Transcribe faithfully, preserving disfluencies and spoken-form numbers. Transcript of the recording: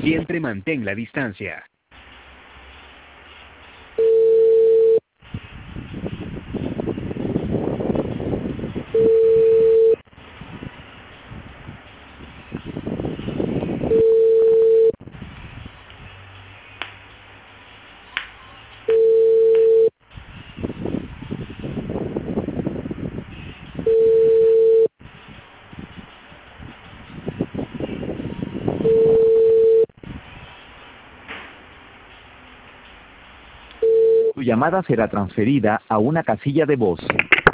Siempre mantén la distancia. Tu llamada será transferida a una casilla de voz.